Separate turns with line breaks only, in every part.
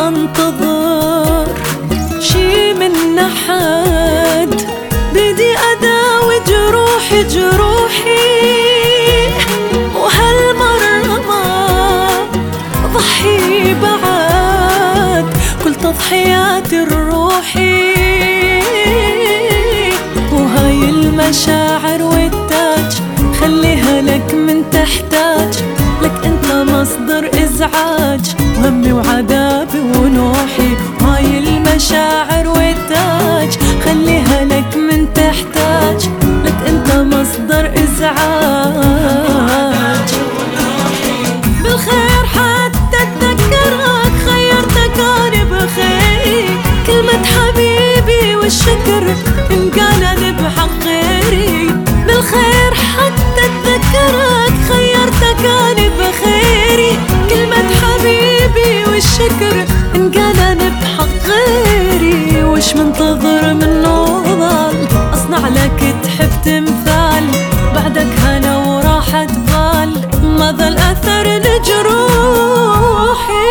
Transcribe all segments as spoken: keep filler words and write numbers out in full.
انتظر شي من أحد، بدي أداوي جروحي جروحي، وهالمرة ما ضحي بعد كل تضحياتي الروحي. وهاي المشاعر والتاج خليها لك من تحتاج، لك انت مصدر ازعاج وهمي وعذابي ونوحي. هاي المشاعر والتاج خليها لك من تحتاج، لك انت مصدر ازعاج. بالخير حتى اتذكرك خيرتك انا بخيري، كلمة حبيبي والشكر انقال بحق غيري. بالخير حتى اتذكرك خيرتك انا بخيري، كلمة حبيبي والشكر انقال بحق غيري. وش منتظر منه ظل اصنع لك تحب تمثال، بعدك هنا وراحة بال ما ظل اثر لجروحي.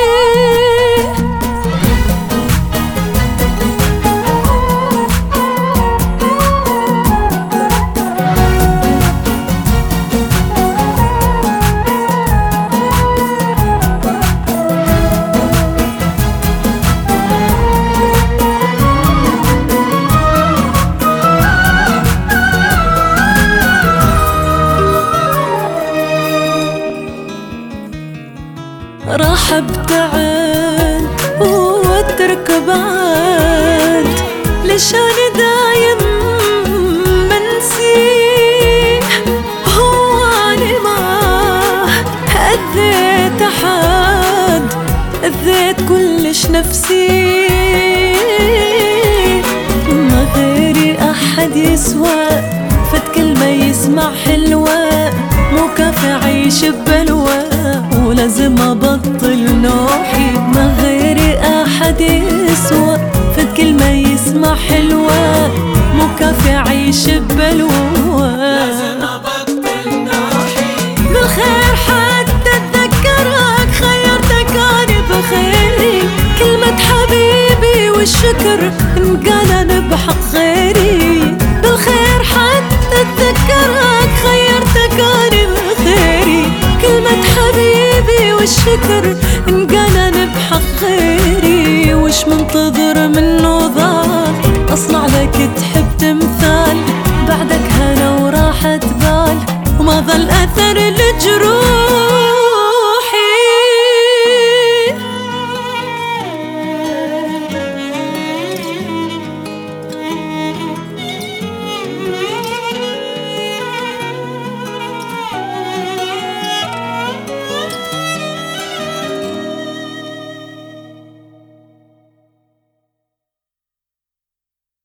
راح ابتعد واترك بعد، ليش انا دايم بنسيه. هو انا ما اذيت احد، اذيت كلش نفسي. ما غيري احد يسوى، فد كلمة يسمع حلوة، مو كافي اعيش ببلوى ولازم ابطل نوحي. ما غيري احد يسوى، فد كلمة يسمع حلوة، مو كافي اعيش ببلوى لازم ابطل نوحي. بالخير حتى اتذكرك خيرتك انا بخيري، كلمة حبيبي والشكر انقال بحق غيري. بالخير حتى اتذكرك خيرتك انا بخيري، كلمة حبيبي والشكر انقال بحق غيري. وش منتظر من